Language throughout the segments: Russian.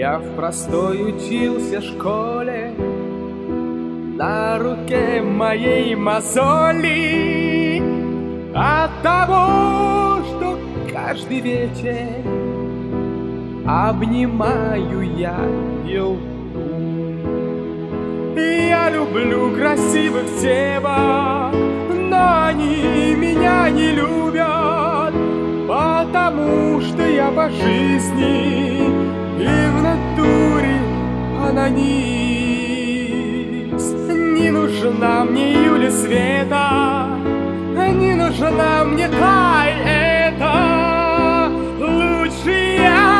Я в простой учился школе, на руке моей мозоли от того, что каждый вечер обнимаю я елку. Я люблю красивых девок, но они меня не любят, потому что я по жизни и в натуре анонист. Не нужна мне Юля Света, не нужна мне тай это. Лучше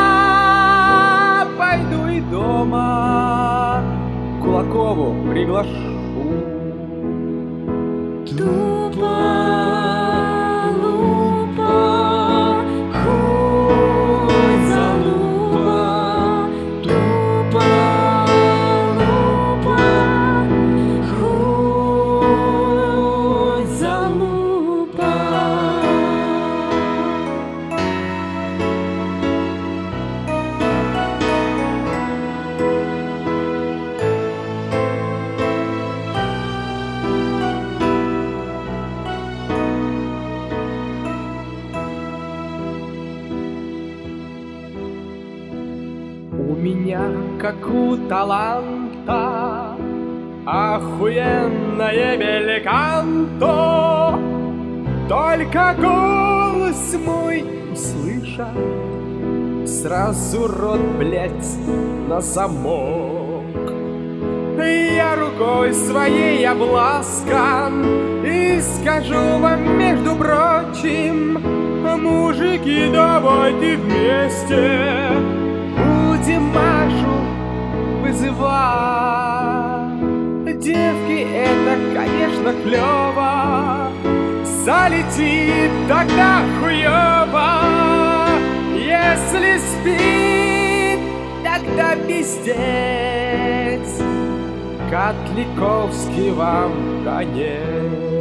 я пойду и дома Кулакову приглашу. У меня, как у таланта, охуенное бельканто. Только голос мой услышат, сразу рот, блядь, на замок. Я рукой своей обласкан и скажу вам, между прочим: мужики, давайте вместе будем Машу вызывать. Девки, это, конечно, клёво, залетит тогда хуёво. Если спит, тогда пиздец. Котликовский вам конец.